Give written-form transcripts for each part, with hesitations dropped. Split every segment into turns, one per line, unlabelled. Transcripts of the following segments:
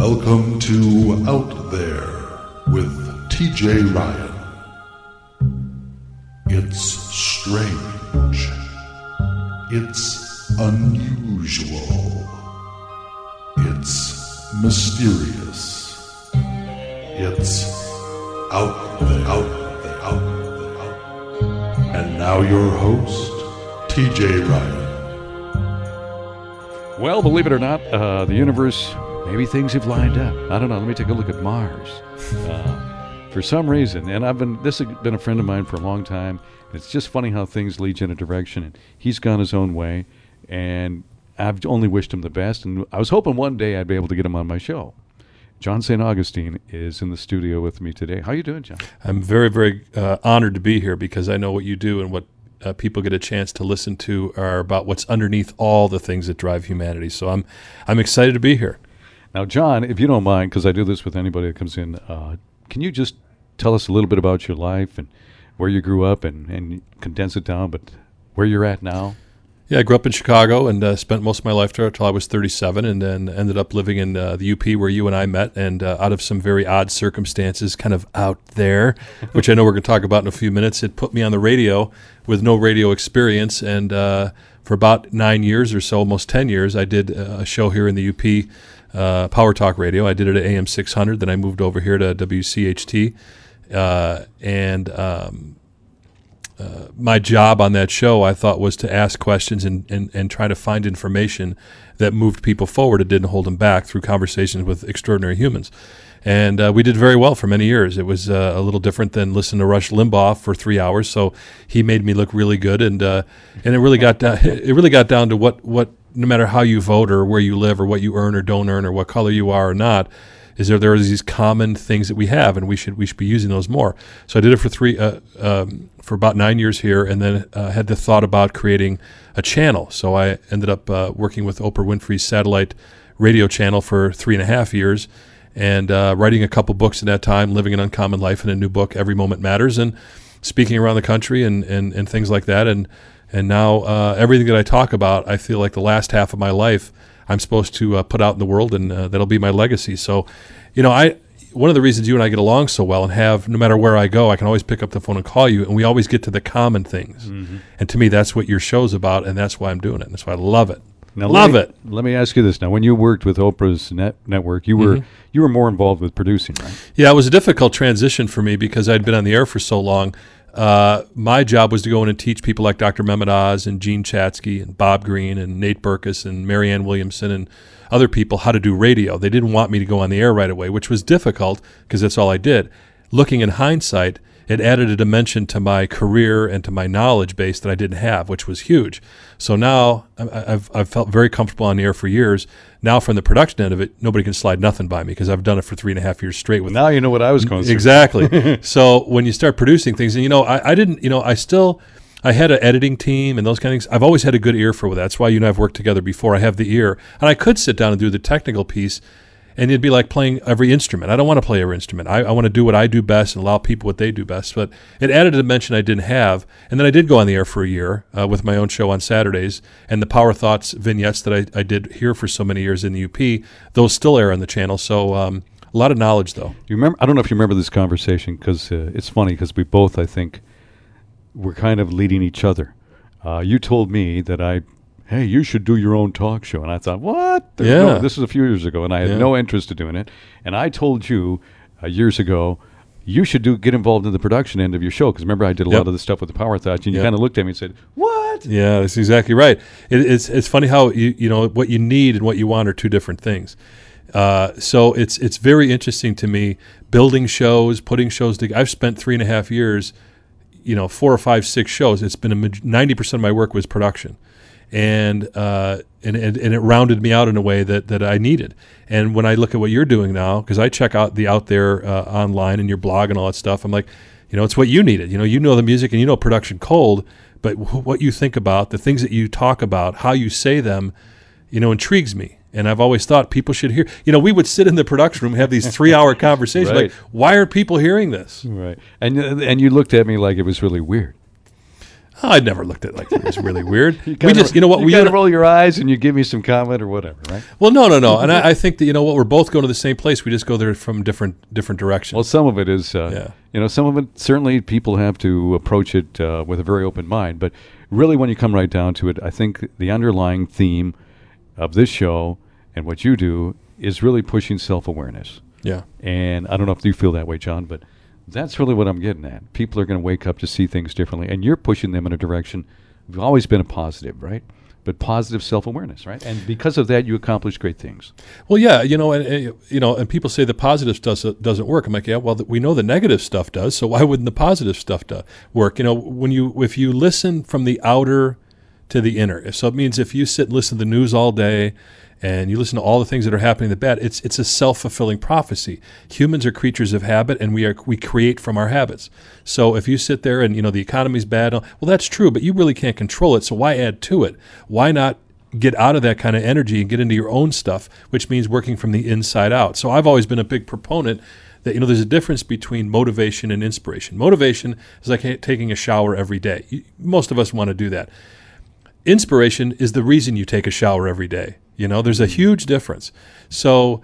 Welcome to Out There with TJ Ryan. It's strange. It's unusual. It's mysterious. It's out there, out there, out there, out there. And now your host, TJ Ryan.
Well, believe it or not, the universe, maybe things have lined up. I don't know. Let me take a look at Mars. For some reason, and this has been a friend of mine for a long time. It's just funny how things lead you in a direction, and he's gone his own way, and I've only wished him the best, and I was hoping one day I'd be able to get him on my show. John St. Augustine is in the studio with me today. How you doing, John?
I'm very, very honored to be here because I know what you do and what people get a chance to listen to are about what's underneath all the things that drive humanity. So I'm excited to be here.
Now, John, if you don't mind, because I do this with anybody that comes in, can you just tell us a little bit about your life and where you grew up and condense it down, but where you're at now?
Yeah, I grew up in Chicago and spent most of my life there until I was 37, and then ended up living in the UP where you and I met, and out of some very odd circumstances, kind of out there, which I know we're going to talk about in a few minutes, it put me on the radio with no radio experience, and for about 9 years or so, almost 10 years, I did a show here in the UP, Power Talk Radio. I did it at AM 600, then I moved over here to WCHT, my job on that show, I thought, was to ask questions and try to find information that moved people forward and didn't hold them back through conversations with extraordinary humans. And we did very well for many years. It was a little different than listening to Rush Limbaugh for 3 hours, so he made me look really good. And it really got down. It really got down to what no matter how you vote or where you live or what you earn or don't earn or what color you are or not, is there are these common things that we have, and we should be using those more. So I did it for about 9 years here, and then had the thought about creating a channel. So I ended up working with Oprah Winfrey's satellite radio channel for 3.5 years, and writing a couple books in that time, Living an Uncommon Life, and a new book, Every Moment Matters, and speaking around the country and things like that. And now everything that I talk about, I feel like the last half of my life I'm supposed to put out in the world, and that'll be my legacy. So, one of the reasons you and I get along so well and have, no matter where I go, I can always pick up the phone and call you, and we always get to the common things. Mm-hmm. And to me, that's what your show's about, and that's why I'm doing it. That's why I love it.
Now, let me ask you this. Now, when you worked with Oprah's network, you were more involved with producing, right?
Yeah, it was a difficult transition for me because I'd been on the air for so long. My job was to go in and teach people like Dr. Mehmet Oz and Gene Chatsky and Bob Green and Nate Berkus and Marianne Williamson and other people how to do radio. They didn't want me to go on the air right away, which was difficult because that's all I did. Looking in hindsight, it added a dimension to my career and to my knowledge base that I didn't have, which was huge. So now I've felt very comfortable on the air for years. Now from the production end of it, nobody can slide nothing by me because I've done it for 3.5 years straight.
Now you know what I was going through.
Exactly. So when you start producing things, and I had an editing team and those kind of things. I've always had a good ear for that. That's why you and I have worked together before. I have the ear. And I could sit down and do the technical piece, and it'd be like playing every instrument. I don't want to play every instrument. I want to do what I do best and allow people what they do best. But it added a dimension I didn't have. And then I did go on the air for a year with my own show on Saturdays. And the Power Thoughts vignettes that I did here for so many years in the UP, those still air on the channel. So a lot of knowledge, though.
You remember? I don't know if you remember this conversation because it's funny because we both, I think, were kind of leading each other. You told me that hey, you should do your own talk show. And I thought, what? No, this was a few years ago, and I had no interest in doing it. And I told you years ago, you should get involved in the production end of your show. Because remember, I did a lot of the stuff with the Power Thoughts, and you kind of looked at me and said, what?
Yeah, that's exactly right. It's funny how, what you need and what you want are two different things. So it's very interesting to me, building shows, putting shows together. I've spent 3.5 years, 4 or 5, 6 shows. It's been 90% of my work was production. And it rounded me out in a way that I needed. And when I look at what you're doing now, because I check out the Out There online and your blog and all that stuff, I'm like, it's what you needed. You know the music and you know production cold, but what you think about, the things that you talk about, how you say them, intrigues me. And I've always thought people should hear. We would sit in the production room and have these 3-hour conversations.
Right.
Like, why are people hearing this?
Right. And you looked at me like it was really weird.
I never looked at it like it was really weird.
You
We
kinda-
just, you know what,
you
we
gotta roll your eyes and you give me some comment or whatever, right?
well, no. And I think that, you know what, we're both going to the same place. We just go there from different directions.
Well, some of it is,
Yeah.
some of it, certainly people have to approach it with a very open mind. But really, when you come right down to it, I think the underlying theme of this show and what you do is really pushing self-awareness.
Yeah.
And I don't know if you feel that way, John, but that's really what I'm getting at. People are going to wake up to see things differently, and you're pushing them in a direction. You've always been a positive, right? But positive self-awareness, right? And because of that, you accomplish great things.
Well, yeah, and people say the positive stuff doesn't work. I'm like, yeah, well, we know the negative stuff does, so why wouldn't the positive stuff work? If you listen from the outer to the inner, so it means if you sit and listen to the news all day and you listen to all the things that are happening in the bad, it's a self-fulfilling prophecy. Humans are creatures of habit, and we create from our habits. So if you sit there and, the economy's bad, well, that's true, but you really can't control it, so why add to it? Why not get out of that kind of energy and get into your own stuff, which means working from the inside out? So I've always been a big proponent that, there's a difference between motivation and inspiration. Motivation is like taking a shower every day. Most of us want to do that. Inspiration is the reason you take a shower every day. There's a huge difference. So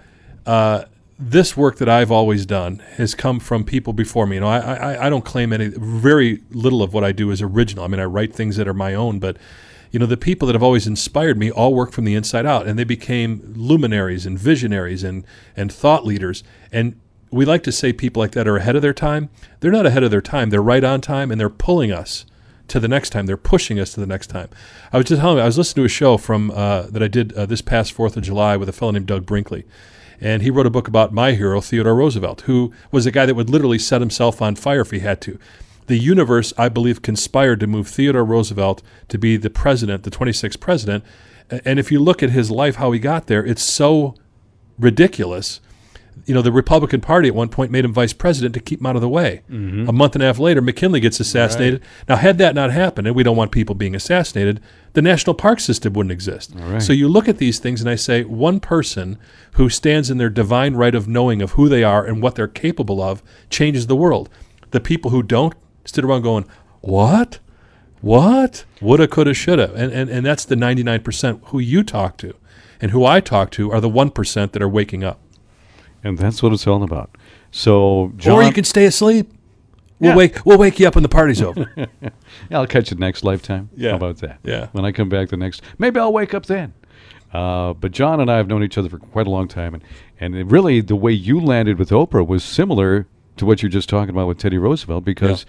this work that I've always done has come from people before me. I don't claim very little of what I do is original. I mean, I write things that are my own, but the people that have always inspired me all work from the inside out, and they became luminaries and visionaries and thought leaders. And we like to say people like that are ahead of their time. They're not ahead of their time. They're right on time, and they're pulling us to the next time. They're pushing us to the next time. I was just telling you, I was listening to a show from that I did this past 4th of July with a fellow named Doug Brinkley. And he wrote a book about my hero, Theodore Roosevelt, who was a guy that would literally set himself on fire if he had to. The universe, I believe, conspired to move Theodore Roosevelt to be the president, the 26th president. And if you look at his life, how he got there, it's so ridiculous. The Republican Party at one point made him vice president to keep him out of the way. Mm-hmm. A month and a half later, McKinley gets assassinated. Right. Now, had that not happened, and we don't want people being assassinated, the national park system wouldn't exist. Right. So you look at these things, and I say, one person who stands in their divine right of knowing of who they are and what they're capable of changes the world. The people who don't sit around going, what? What? Woulda, coulda, shoulda. And that's the 99% who you talk to. And who I talk to are the 1% that are waking up.
And that's what it's all about. So, John,
or you can stay asleep. We'll wake you up when the party's over.
Yeah, I'll catch you next lifetime.
Yeah.
How about that?
Yeah.
When I come back maybe I'll wake up then. But John and I have known each other for quite a long time, and really the way you landed with Oprah was similar to what you're just talking about with Teddy Roosevelt. Because,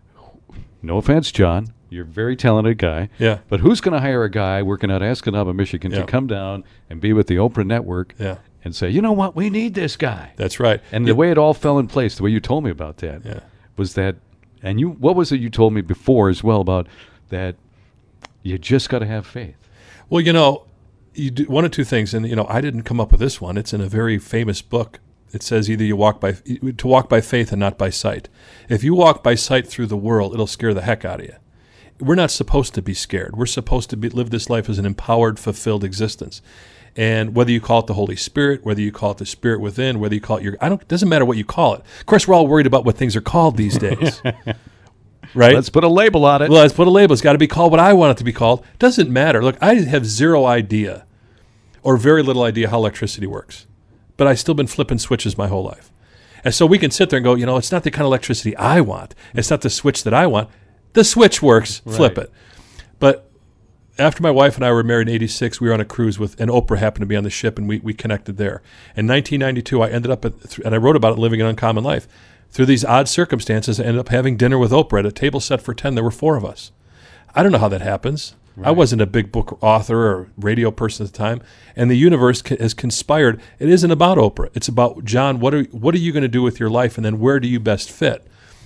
no offense, John, you're a very talented guy.
Yeah.
But who's going to hire a guy working out of Escanaba, Michigan, to come down and be with the Oprah Network?
Yeah.
And say, you know what, we need this guy.
That's right.
And the way it all fell in place, the way you told me about that, was that, and what was it you told me before as well about that you just got to have faith?
Well, you do one of two things, and, I didn't come up with this one. It's in a very famous book. It says either to walk by faith and not by sight. If you walk by sight through the world, it'll scare the heck out of you. We're not supposed to be scared. We're supposed to live this life as an empowered, fulfilled existence. And whether you call it the Holy Spirit, whether you call it the Spirit within, whether you call it it doesn't matter what you call it. Of course, we're all worried about what things are called these days. Right?
Let's put a label on it.
Well, let's put a label. It's got to be called what I want it to be called. Doesn't matter. Look, I have zero idea or very little idea how electricity works. But I've still been flipping switches my whole life. And so we can sit there and go, it's not the kind of electricity I want. It's not the switch that I want. The switch works. Flip it. But after my wife and I were married in 86, we were on a cruise and Oprah happened to be on the ship, and we connected there. In 1992, I ended up and I wrote about it, Living an Uncommon Life. Through these odd circumstances, I ended up having dinner with Oprah at a table set for 10. There were 4 of us. I don't know how that happens. Right. I wasn't a big book author or radio person at the time, and the universe has conspired. It isn't about Oprah. It's about, John, what are you going to do with your life, and then where do you best fit?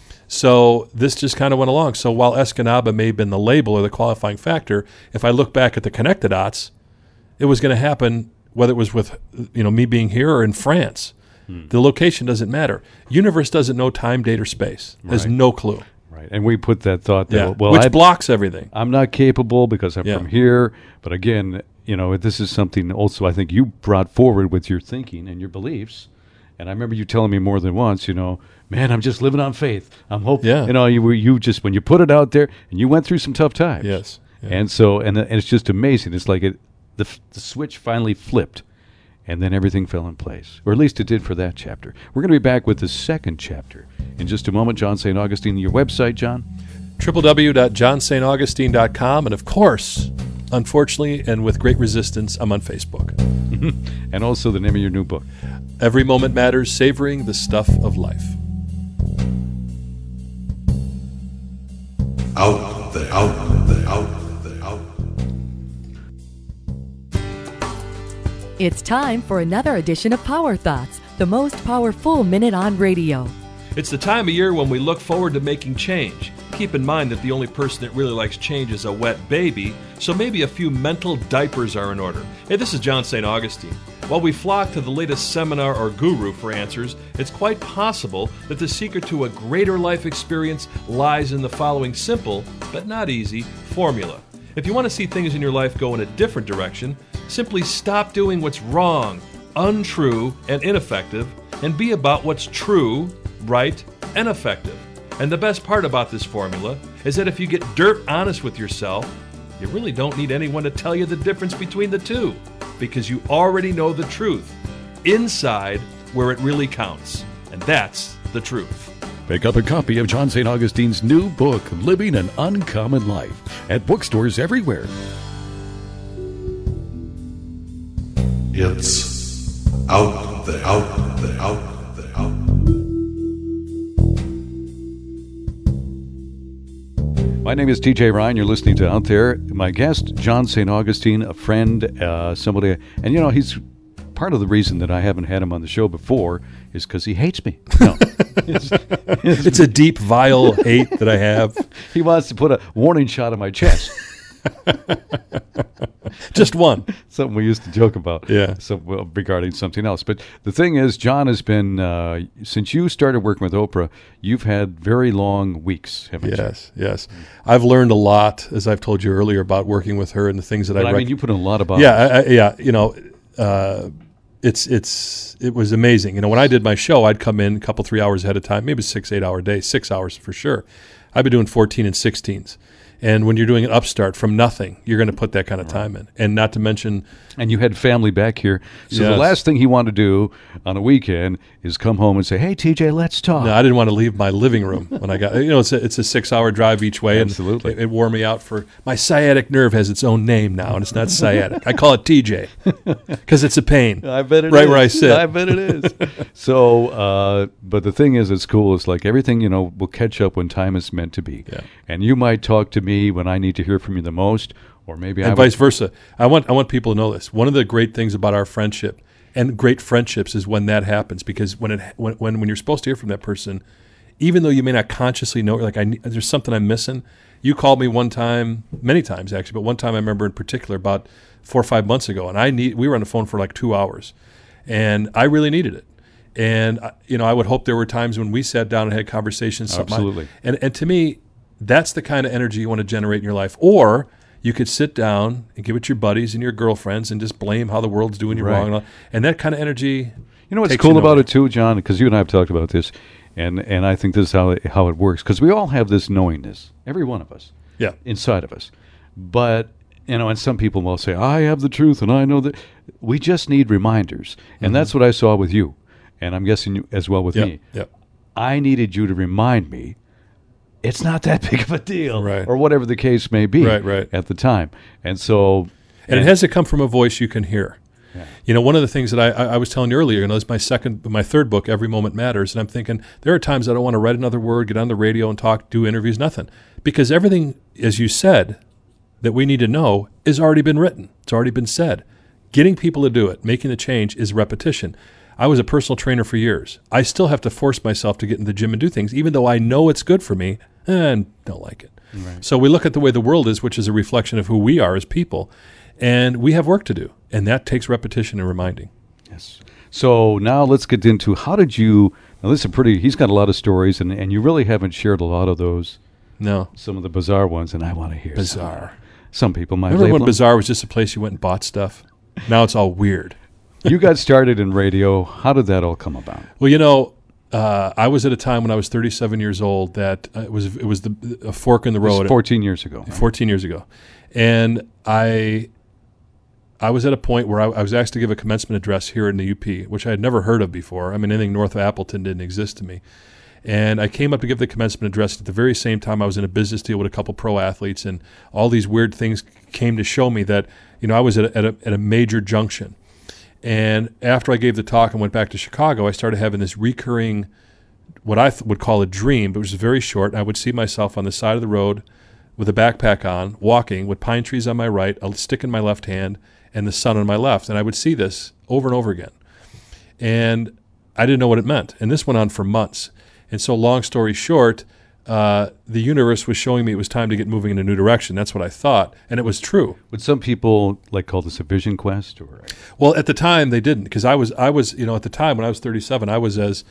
So this just kind of went along. So while Escanaba may have been the label or the qualifying factor, if I look back at the connected dots, it was going to happen whether it was with me being here or in France. The location doesn't matter. Universe doesn't know time, date, or space. Has no clue.
Right. And we put that thought there.
Yeah. Which blocks everything.
I'm not capable because I'm from here. But again, this is something also I think you brought forward with your thinking and your beliefs. And I remember you telling me more than once, man, I'm just living on faith. I'm hoping.
Yeah.
You know, you just when you put it out there, and you went through some tough times.
Yes. Yeah.
And so and it's just amazing. It's like the switch finally flipped, and then everything fell in place, or at least it did for that chapter. We're going to be back with the second chapter in just a moment. John St. Augustine, your website, John?
www.johnstaugustine.com, and of course, unfortunately, and with great resistance, I'm on Facebook.
And also the name of your new book.
Every Moment Matters, Savoring the Stuff of Life.
Out there, out there, out there, out there.
It's time for another edition of Power Thoughts, the most powerful minute on radio.
It's the time of year when we look forward to making change. Keep in mind that the only person that really likes change is a wet baby, so maybe a few mental diapers are in order. Hey, this is John St. Augustine. While we flock to the latest seminar or guru for answers, it's quite possible that the secret to a greater life experience lies in the following simple, but not easy, formula. If you want to see things in your life go in a different direction, simply stop doing what's wrong, untrue, and ineffective, and be about what's true, right, and effective. And the best part about this formula is that if you get dirt honest with yourself, you really don't need anyone to tell you the difference between the two, because you already know the truth, inside where it really counts. And that's the truth.
Pick up a copy of John St. Augustine's new book, Living an Uncommon Life, at bookstores everywhere.
It's out there, out there, out there, out there.
My name is TJ Ryan. You're listening to Out There. My guest, John St. Augustine, a friend, somebody, and you know, he's part of the reason that I haven't had him on the show before is because he hates me. No.
It's a deep, vile hate that I have.
He wants to put a warning shot on my chest.
Just one.
Something we used to joke about.
Yeah.
So regarding something else. But the thing is, John has been, since you started working with Oprah, you've had very long weeks, haven't you?
Yes. I've learned a lot, as I've told you earlier, about working with her and the things that
I mean, you put in a lot of hours.
Yeah. You know, it was amazing. You know, when I did my show, I'd come in a couple, 3 hours ahead of time, maybe 6-8 hour day, 6 hours for sure. I'd be doing 14 and 16s. And when you're doing an upstart from nothing, you're going to put that kind of time in. And not to mention...
And you had family back here. So
Yes.
the last thing he wanted to do on a weekend is come home and say, hey, TJ, let's talk.
No, I didn't want to leave my living room when I got... You know, it's a 6-hour drive each way.
Absolutely.
And it wore me out for... My sciatic nerve has its own name now, and it's not sciatic. I call it TJ because it's a pain.
I bet it is.
Right where I sit.
I bet it is. So, but the thing is, it's cool. It's like everything, you know, will catch up when time is meant to be.
Yeah.
And you might talk to me when I need to hear from you the most, or maybe
And vice versa. I want people to know this. One of the great things about our friendship and great friendships is when that happens, because when you're supposed to hear from that person, even though you may not consciously know, like there's something I'm missing. You called me one time, many times actually, but one time I remember in particular about 4 or 5 months ago, and we were on the phone for like 2 hours, and I really needed it. And you know, I would hope there were times when we sat down and had conversations.
Absolutely.
And to me, that's the kind of energy you want to generate in your life. Or you could sit down and give it to your buddies and your girlfriends and just blame how the world's doing you
Right.
wrong. And that kind of energy.
You know what's
takes
cool
you
about
nowhere.
it too, John? Because you and I have talked about this, and I think this is how it works. Because we all have this knowingness, every one of us,
Yeah.
inside of us. But you know, and some people will say, "I have the truth, and I know that." We just need reminders, and that's what I saw with you, and I'm guessing you as well with me.
Yeah.
I needed you to remind me it's not that big of a deal,
Right.
or whatever the case may be
Right.
at the time. And so,
And it has to come from a voice you can hear.
Yeah.
You know, one of the things that I was telling you earlier, you know, it's my third book, Every Moment Matters, and I'm thinking there are times I don't want to write another word, get on the radio and talk, do interviews, nothing. Because everything, as you said, that we need to know has already been written. It's already been said. Getting people to do it, making the change is repetition. I was a personal trainer for years. I still have to force myself to get in the gym and do things, even though I know it's good for me and don't like it.
Right.
So we look at the way the world is, which is a reflection of who we are as people, and we have work to do, and that takes repetition and reminding.
yes. So now let's get into how did you? Now this is he's got a lot of stories, and you really haven't shared a lot of those.
No.
Some of the bizarre ones, and I want to hear
Bizarre.
Some people might
Remember
label
when
them.
Bizarre was just a place you went and bought stuff? Now it's all weird.
You got started in radio. How did that all come about?
Well, you know, I was at a time when I was 37 years old that it was a fork in the
This
road.
is 14 years ago. Right?
14 years ago. And I was at a point where I was asked to give a commencement address here in the UP, which I had never heard of before. I mean, anything north of Appleton didn't exist to me. And I came up to give the commencement address at the very same time I was in a business deal with a couple pro athletes, and all these weird things came to show me that, I was at a major junction. And after I gave the talk and went back to Chicago, I started having this recurring, what I would call a dream, but it was very short. I would see myself on the side of the road with a backpack on, walking with pine trees on my right, a stick in my left hand, and the sun on my left. And I would see this over and over again. And I didn't know what it meant. And this went on for months. And so long story short, the universe was showing me it was time to get moving in a new direction. That's what I thought. And it was true.
Would some people call this a vision quest? Or
Well, at the time they didn't, because I was, at the time when I was 37, I was as,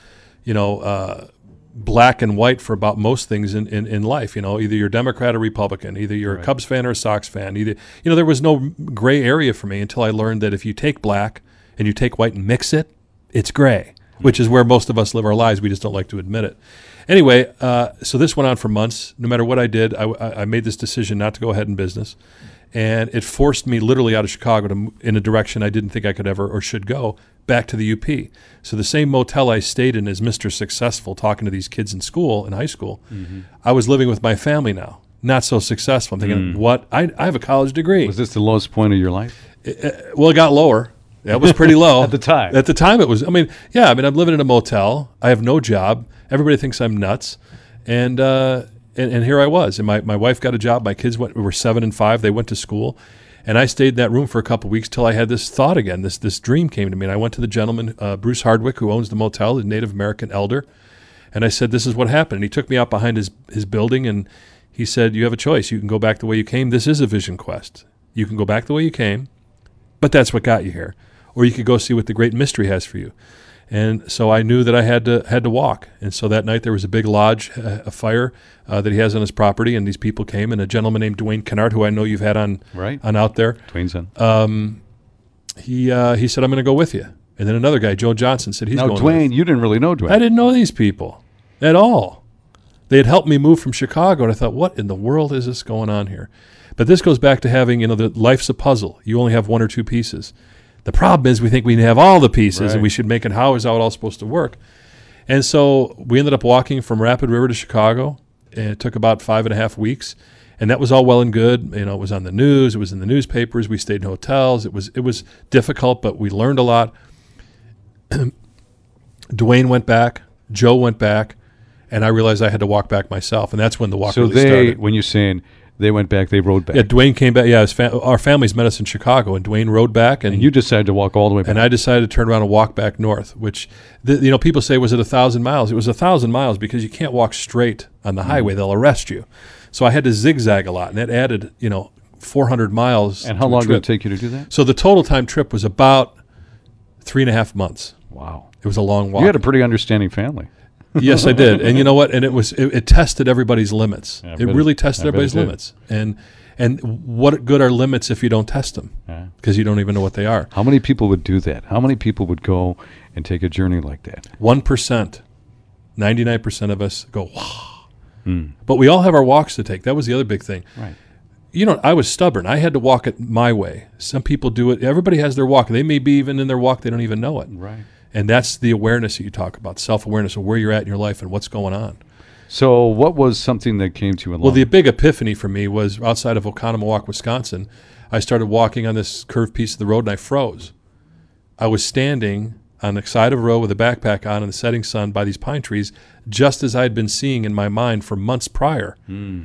black and white for about most things in life. Either you're Democrat or Republican, either you're a Cubs fan or a Sox fan. Either, there was no gray area for me until I learned that if you take black and you take white and mix it, it's gray, which is where most of us live our lives. We just don't like to admit it. Anyway, so this went on for months. No matter what I did, I made this decision not to go ahead in business. And it forced me literally out of Chicago in a direction I didn't think I could ever or should go, back to the UP. So the same motel I stayed in as Mr. Successful, talking to these kids in school, in high school, I was living with my family now. Not so successful. I'm thinking, what? I have a college degree.
was this the lowest point of your life?
Well, it got lower. That was pretty low.
At the time.
At the time it was, I'm living in a motel. I have no job. Everybody thinks I'm nuts. And here I was. And my wife got a job. My kids were 7 and 5. They went to school. And I stayed in that room for a couple of weeks till I had this thought again. This dream came to me. And I went to the gentleman, Bruce Hardwick, who owns the motel, the Native American elder. And I said, this is what happened. And he took me out behind his building, and he said, you have a choice. You can go back the way you came. This is a vision quest. You can go back the way you came, but that's what got you here. Or you could go see what the great mystery has for you. And so I knew that I had to walk. And so that night there was a big lodge, a fire that he has on his property, and these people came, and a gentleman named Dwayne Kennard, who I know you've had on out there.
Dwayne's son.
He said, I'm going to go with you. And then another guy, Joe Johnson, said he's going with
Dwayne, you didn't really know Dwayne.
I didn't know these people at all. They had helped me move from Chicago, and I thought, what in the world is this going on here? But this goes back to having, that life's a puzzle. You only have one or two pieces. The problem is we think we have all the pieces and we should make it. How is that all supposed to work? And so we ended up walking from Rapid River to Chicago, and it took about 5.5 weeks. And that was all well and good. It was on the news. It was in the newspapers. We stayed in hotels. It was difficult, but we learned a lot. Dwayne went back. Joe went back. And I realized I had to walk back myself. And that's when the walk really started.
When you're saying they went back, they rode back.
Yeah, Dwayne came back. Yeah, our families met us in Chicago, and Dwayne rode back.
And you decided to walk all the way back.
And I decided to turn around and walk back north, which, people say, was it 1,000 miles? It was 1,000 miles because you can't walk straight on the highway. They'll arrest you. So I had to zigzag a lot, and that added, 400 miles.
And how long did it take you to do that?
So the total time trip was about 3.5 months.
Wow.
It was a long walk.
You had a pretty understanding family.
Yes, I did. And you know what? And it tested everybody's limits. It really tested everybody's limits. And what good are limits if you don't test them? Because you don't even know what they are.
How many people would do that? How many people would go and take a journey like that?
1%. 99% of us go, wow. But we all have our walks to take. That was the other big thing.
Right.
I was stubborn. I had to walk it my way. Some people do it. Everybody has their walk. They may be even in their walk. They don't even know it.
Right.
And that's the awareness that you talk about, self-awareness of where you're at in your life and what's going on.
So what was something that came to you along?
Well, the big epiphany for me was outside of Oconomowoc, Wisconsin. I started walking on this curved piece of the road, and I froze. I was standing on the side of a road with a backpack on in the setting sun by these pine trees, just as I had been seeing in my mind for months prior.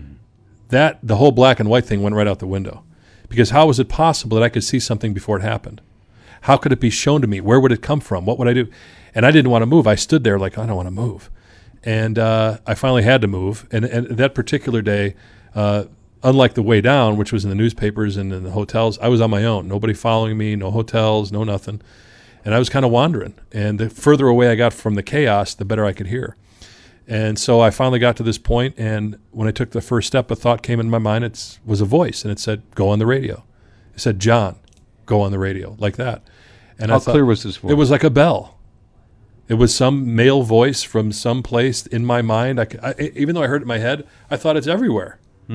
The whole black and white thing went right out the window. Because how was it possible that I could see something before it happened? How could it be shown to me? Where would it come from? What would I do? And I didn't want to move. I stood there like, I don't want to move. And I finally had to move. And that particular day, unlike the way down, which was in the newspapers and in the hotels, I was on my own. Nobody following me, no hotels, no nothing. And I was kind of wandering. And the further away I got from the chaos, the better I could hear. And so I finally got to this point, and when I took the first step, a thought came in my mind. It was a voice, and it said, go on the radio. It said, John, go on the radio, like that. And
How clear was this voice?
It was like a bell. It was some male voice from some place in my mind. Even though I heard it in my head, I thought it's everywhere.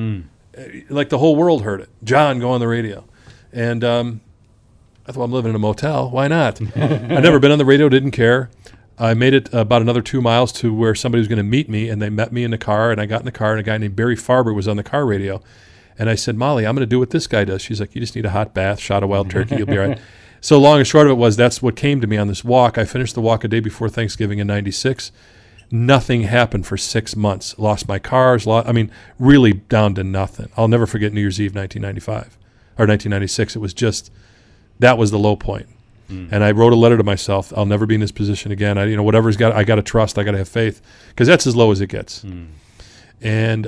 Like the whole world heard it. John, go on the radio. And I thought, I'm living in a motel. Why not? I'd never been on the radio, didn't care. I made it about another 2 miles to where somebody was going to meet me, and they met me in the car, and I got in the car, and a guy named Barry Farber was on the car radio. And I said, Molly, I'm going to do what this guy does. She's like, you just need a hot bath, shot of wild turkey, you'll be all right. So long and short of it was, that's what came to me on this walk. I finished the walk a day before Thanksgiving in 96. Nothing happened for 6 months. Lost my cars. Really down to nothing. I'll never forget New Year's Eve 1995 or 1996. It was just, that was the low point. And I wrote a letter to myself. I'll never be in this position again. I got to trust. I got to have faith, because that's as low as it gets. And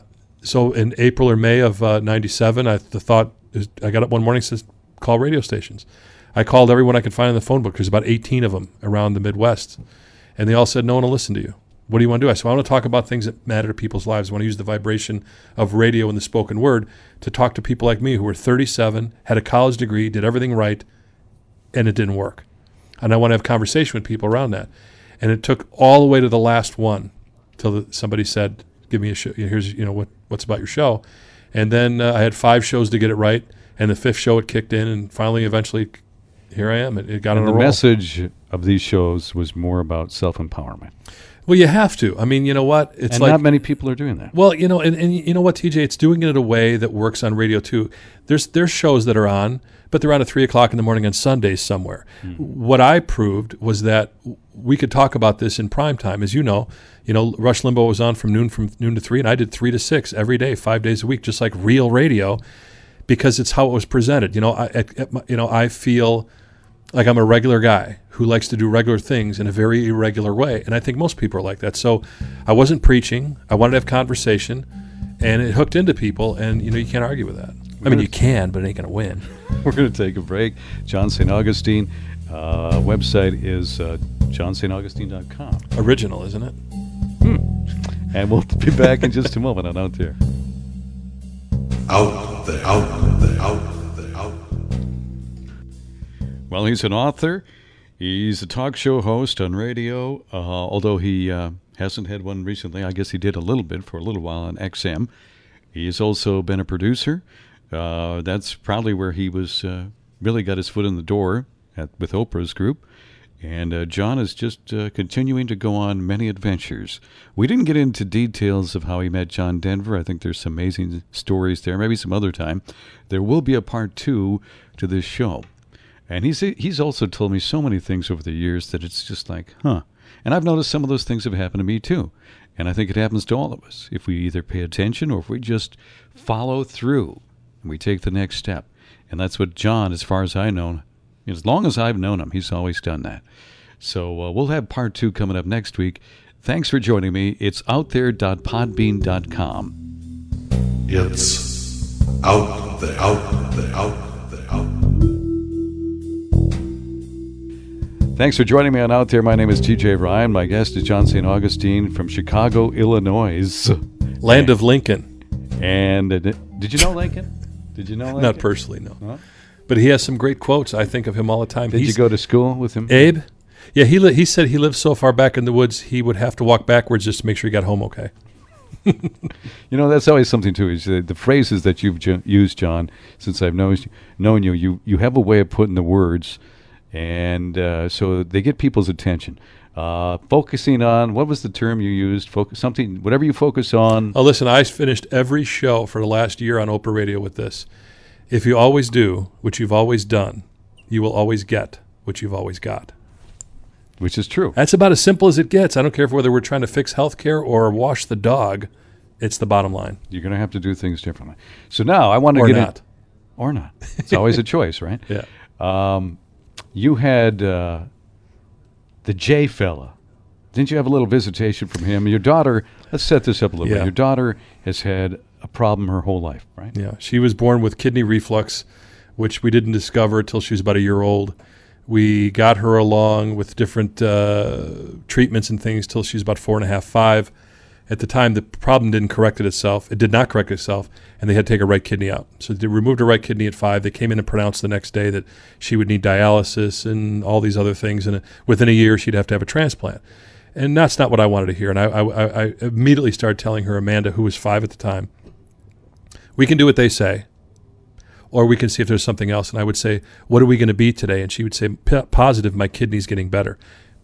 so in April or May of 97, I got up one morning and said, call radio stations. I called everyone I could find in the phone book. There's about 18 of them around the Midwest. And they all said, no one will listen to you. What do you want to do? I said, I want to talk about things that matter to people's lives. I want to use the vibration of radio and the spoken word to talk to people like me who were 37, had a college degree, did everything right, and it didn't work. And I want to have conversation with people around that. And it took all the way to the last one till somebody said, give me a show. Here's what's about your show. And then I had 5 shows to get it right. And the 5th show it kicked in, and finally, eventually, here I am. It got on a roll.
The message of these shows was more about self-empowerment.
Well, you have to. I mean, you know what?
It's not many people are doing that.
Well, and you know what, TJ? It's doing it in a way that works on radio too. There's shows that are on, but they're on at 3 o'clock in the morning on Sundays somewhere. What I proved was that we could talk about this in prime time. As you know, Rush Limbaugh was on from noon to 3, and I did 3 to 6 every day, 5 days a week, just like real radio, because it's how it was presented. I feel like I'm a regular guy who likes to do regular things in a very irregular way, and I think most people are like that. So I wasn't preaching. I wanted to have conversation, and it hooked into people, and you can't argue with that. I mean, you can, but it ain't going to win.
We're going to take a break. John St. Augustine, website is johnstaugustine.com.
Original, isn't it?
And we'll be back in just a moment on Out There.
Out there, out there, out there, out there.
Well, he's an author. He's a talk show host on radio, although he hasn't had one recently. I guess he did a little bit for a little while on XM. He's also been a producer. That's probably where he was really got his foot in the door with Oprah's group. And John is just continuing to go on many adventures. We didn't get into details of how he met John Denver. I think there's some amazing stories there. Maybe some other time. There will be a part 2 to this show. And he's also told me so many things over the years that it's just like, huh. And I've noticed some of those things have happened to me too. And I think it happens to all of us if we either pay attention or if we just follow through and we take the next step. And that's what John, as far as I know, as long as I've known him, he's always done that. So we'll have part 2 coming up next week. Thanks for joining me. It's outthere.podbean.com.
It's out there, out there, out there, out there.
Thanks for joining me on Out There. My name is TJ Ryan. My guest is John St. Augustine from Chicago, Illinois.
Land of Lincoln.
And did you know Lincoln? Did you know Lincoln?
Not personally, no.
Huh?
But he has some great quotes. I think of him all the time.
Did you go to school with him?
Abe? Yeah, he said he lived so far back in the woods he would have to walk backwards just to make sure he got home okay.
That's always something, too. Is the phrases that you've used, John, since I've known you. You have a way of putting the words, and so they get people's attention. Focusing on, what was the term you used? Whatever you focus on.
Oh, listen, I finished every show for the last year on Oprah Radio with this. If you always do what you've always done, you will always get what you've always got.
Which is true.
That's about as simple as it gets. I don't care whether we're trying to fix healthcare or wash the dog. It's the bottom line.
You're going to have to do things differently. So now I want to get in. Or not. It's always a choice, right?
Yeah.
You had the J fella. Didn't you have a little visitation from him? Your daughter, let's set this up a little bit. Your daughter has had a problem her whole life, right?
Yeah. She was born with kidney reflux, which we didn't discover until she was about a year old. We got her along with different treatments and things till she was about 4.5, 5. At the time, the problem didn't correct itself. It did not correct itself, and they had to take her right kidney out. So they removed her right kidney at 5. They came in and pronounced the next day that she would need dialysis and all these other things, and within a year she'd have to have a transplant. And that's not what I wanted to hear. And I immediately started telling her, Amanda, who was 5 at the time, we can do what they say, or we can see if there's something else. And I would say, what are we going to be today? And she would say, positive, my kidney's getting better.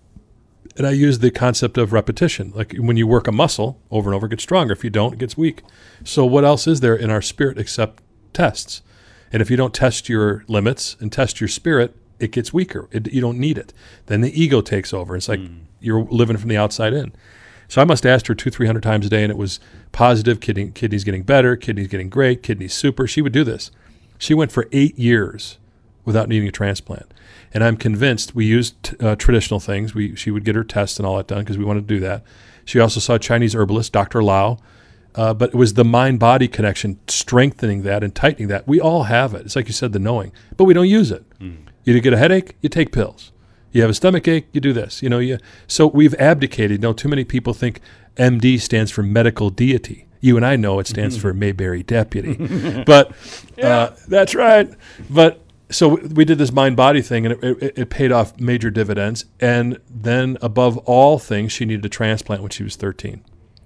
And I use the concept of repetition. Like when you work a muscle over and over, it gets stronger. If you don't, it gets weak. So what else is there in our spirit except tests? And if you don't test your limits and test your spirit, it gets weaker. You don't need it. Then the ego takes over. It's like you're living from the outside in. So I must have asked her 200-300 times a day, and it was positive, kidney's getting better, kidney's getting great, kidney's super. She would do this. She went for 8 years without needing a transplant. And I'm convinced we used traditional things. She would get her tests and all that done because we wanted to do that. She also saw a Chinese herbalist, Dr. Lau, but it was the mind-body connection, strengthening that and tightening that. We all have it. It's like you said, the knowing, but we don't use it. You get a headache, you take pills. You have a stomach ache, you do this. So we've abdicated. Too many people think MD stands for medical deity. You and I know it stands for Mayberry Deputy. But that's right. But so we did this mind-body thing, and it paid off major dividends. And then above all things, she needed a transplant when she was 13.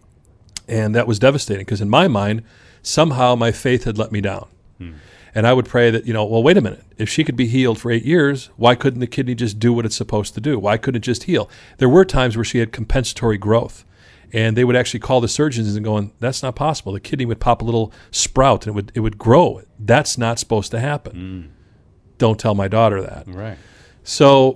And that was devastating because in my mind, somehow my faith had let me down. And I would pray that, well, wait a minute. If she could be healed for 8 years, why couldn't the kidney just do what it's supposed to do? Why couldn't it just heal? There were times where she had compensatory growth. And they would actually call the surgeons and going, that's not possible. The kidney would pop a little sprout and it would grow. That's not supposed to happen. Don't tell my daughter that.
Right.
So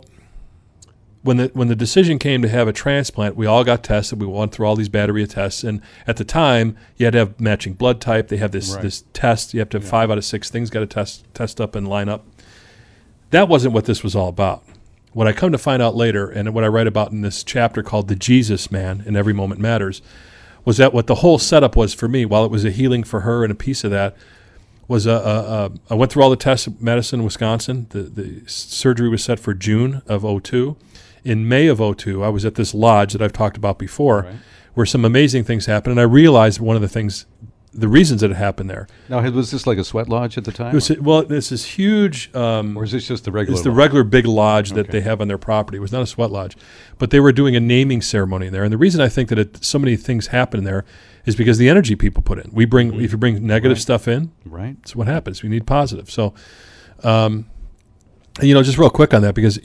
when the decision came to have a transplant, we all got tested. We went through all these battery of tests. And at the time, you had to have matching blood type. They have this test. You have to have 5 out of 6 things got to test up and line up. That wasn't what this was all about. What I come to find out later, and what I write about in this chapter called The Jesus Man in Every Moment Matters, was that what the whole setup was for me, while it was a healing for her and a piece of that, was I went through all the tests at Madison, Wisconsin. The surgery was set for June of 2002. In May of 2002, I was at this lodge that I've talked about before, where some amazing things happened, and I realized one of the reasons that it happened there.
Now, was this like a sweat lodge at the time?
This is huge.
Or is this just the regular?
It's the regular big lodge that they have on their property. It was not a sweat lodge, but they were doing a naming ceremony there. And the reason I think that so many things happen there is because the energy people put in. If you bring negative stuff in, that's what happens. We need positive. So, just real quick on that, because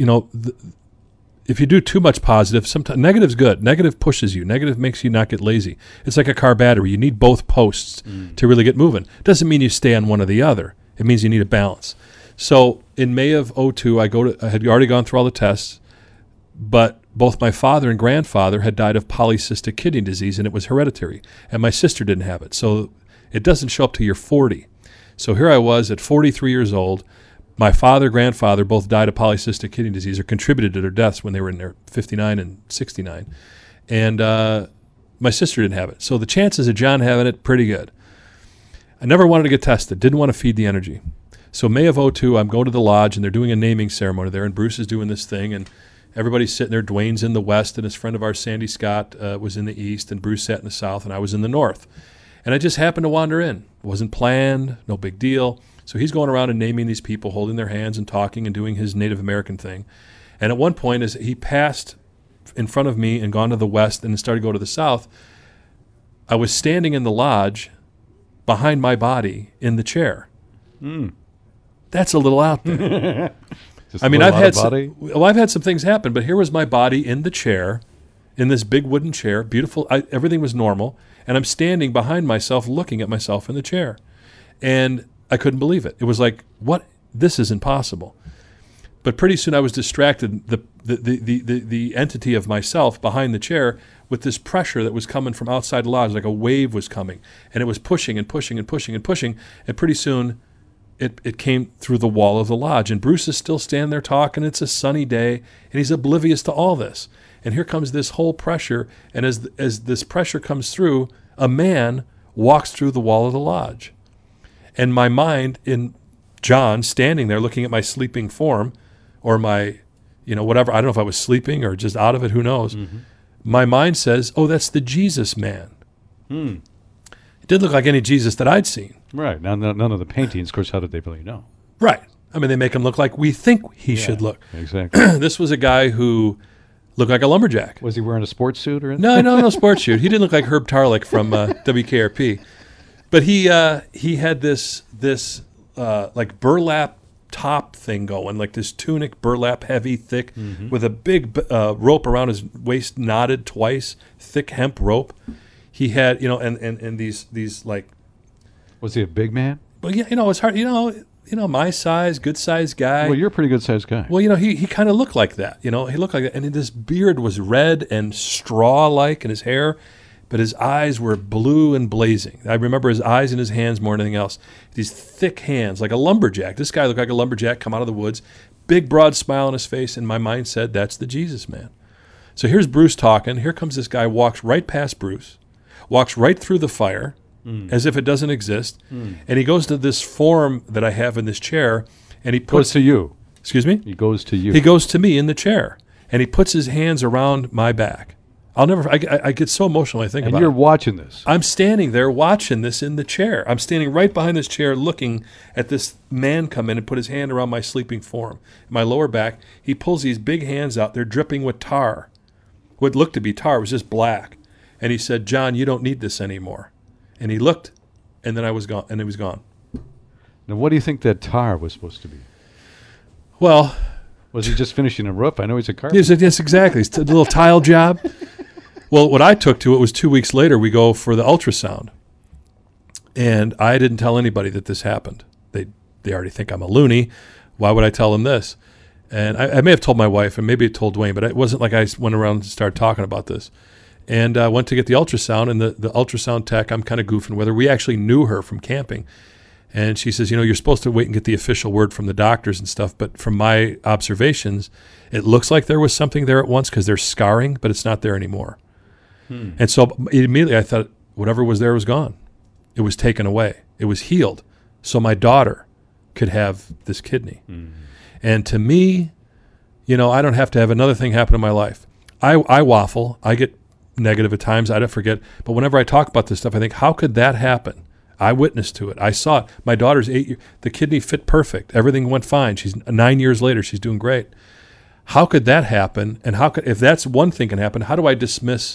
if you do too much positive, sometimes negative's good. Negative pushes you. Negative makes you not get lazy. It's like a car battery. You need both posts to really get moving. Doesn't mean you stay on one or the other. It means you need a balance. So in May of 2002, I had already gone through all the tests, but both my father and grandfather had died of polycystic kidney disease, and it was hereditary. And my sister didn't have it. So it doesn't show up till you're 40. So here I was at 43 years old. My father, grandfather both died of polycystic kidney disease or contributed to their deaths when they were in their 59 and 69. And my sister didn't have it. So the chances of John having it, pretty good. I never wanted to get tested. Didn't want to feed the energy. So May of 2002, I'm going to the lodge, and they're doing a naming ceremony there, and Bruce is doing this thing, and everybody's sitting there. Dwayne's in the west, and his friend of ours, Sandy Scott, was in the east, and Bruce sat in the south, and I was in the north. And I just happened to wander in. It wasn't planned, no big deal. So he's going around and naming these people, holding their hands and talking and doing his Native American thing. And at one point, as he passed in front of me and gone to the west and started to go to the south, I was standing in the lodge behind my body in the chair. That's a little out there. I've had some things happen, but here was my body in the chair, in this big wooden chair, beautiful. Everything was normal, and I'm standing behind myself, looking at myself in the chair. And I couldn't believe it. It was like, what? This isn't possible. But pretty soon I was distracted, the entity of myself behind the chair, with this pressure that was coming from outside the lodge, like a wave was coming. And it was pushing and pushing and pushing and pushing. And pretty soon it came through the wall of the lodge. And Bruce is still standing there talking. It's a sunny day, and he's oblivious to all this. And here comes this whole pressure. And as this pressure comes through, a man walks through the wall of the lodge. And my mind, in John, standing there looking at my sleeping form, or my, whatever, I don't know if I was sleeping or just out of it, who knows. My mind says, oh, that's the Jesus man. It didn't look like any Jesus that I'd seen.
Right. Now, none of the paintings, of course, how did they really know?
Right. I mean, they make him look like we think he should look.
Exactly.
This was a guy who looked like a lumberjack.
Was he wearing a sports suit or anything?
No sports suit. He didn't look like Herb Tarlick from WKRP. But he had this like burlap top thing going, like this tunic, burlap, heavy, thick, with a big rope around his waist, knotted twice, thick hemp rope. He had, and these like.
Was he a big man?
Well, yeah, it's hard, my size, good sized guy.
Well, you're a pretty good sized guy.
Well, he kind of looked like that. He looked like that, and this beard was red and straw like in his hair. But his eyes were blue and blazing. I remember his eyes and his hands more than anything else. These thick hands, like a lumberjack. This guy looked like a lumberjack come out of the woods. Big, broad smile on his face, and my mind said, that's the Jesus man. So here's Bruce talking. Here comes this guy, walks right past Bruce, walks right through the fire, as if it doesn't exist, and he goes to this form that I have in this chair, and he
goes to you.
Excuse me?
He goes to you.
He goes to me in the chair, and he puts his hands around my back. I get so emotional when I think about it.
And you're watching this.
I'm standing there watching this in the chair. I'm standing right behind this chair looking at this man come in and put his hand around my sleeping form, my lower back. He pulls these big hands out. They're dripping with tar. What looked to be tar. It was just black. And he said, John, you don't need this anymore. And he looked, and then I was gone, and he was gone.
Now, what do you think that tar was supposed to be?
Well,
was he just finishing a roof? I know he's a carpenter.
Yes, exactly. It's a little tile job. Well, what I took to it was 2 weeks later, we go for the ultrasound. And I didn't tell anybody that this happened. They already think I'm a loony. Why would I tell them this? And I may have told my wife, and maybe I told Dwayne, but it wasn't like I went around and started talking about this. And I went to get the ultrasound, and the ultrasound tech, I'm kind of goofing with her. We actually knew her from camping. And she says, you're supposed to wait and get the official word from the doctors and stuff. But from my observations, it looks like there was something there at once because there's scarring, but it's not there anymore. And so immediately I thought whatever was there was gone. It was taken away. It was healed. So my daughter could have this kidney. And to me, I don't have to have another thing happen in my life. I waffle. I get negative at times. I don't forget. But whenever I talk about this stuff, I think, how could that happen? I witnessed to it. I saw it. My daughter's 8 years. The kidney fit perfect. Everything went fine. She's 9 years later. She's doing great. How could that happen? And if that's one thing can happen, how do I dismiss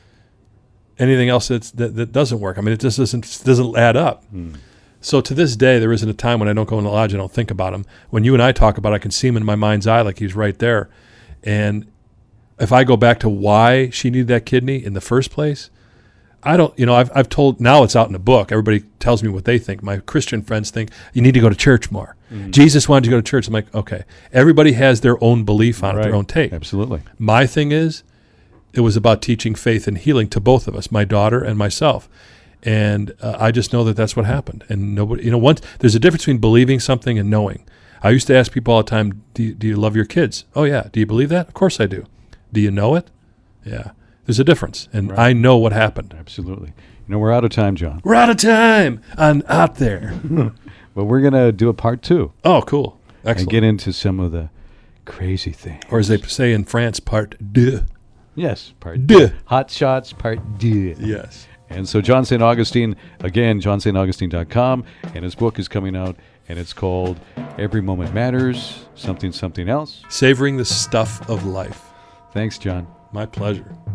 anything else that doesn't work? I mean, it just doesn't add up. So to this day, there isn't a time when I don't go in the lodge and don't think about him. When you and I talk about it, I can see him in my mind's eye like he's right there. And if I go back to why she needed that kidney in the first place, I don't, I've told, now it's out in a book. Everybody tells me what they think. My Christian friends think you need to go to church more. Jesus wanted you to go to church. I'm like, okay. Everybody has their own belief on it, their own take.
Absolutely.
My thing is, it was about teaching faith and healing to both of us, my daughter and myself. And I just know that that's what happened. And nobody, there's a difference between believing something and knowing. I used to ask people all the time, do you love your kids? Oh, yeah. Do you believe that? Of course I do. Do you know it? Yeah. There's a difference. And I know what happened.
Absolutely. We're out of time, John.
We're out of time. I'm out there.
But we're going to do a part 2.
Oh, cool. Excellent.
And get into some of the crazy things.
Or as they say in France, part 2.
Yes, part 2. Hot Shots, part 2.
Yes.
And so John St. Augustine, again, johnstaugustine.com, and his book is coming out, and it's called Every Moment Matters, something else.
Savoring the Stuff of Life.
Thanks, John.
My pleasure.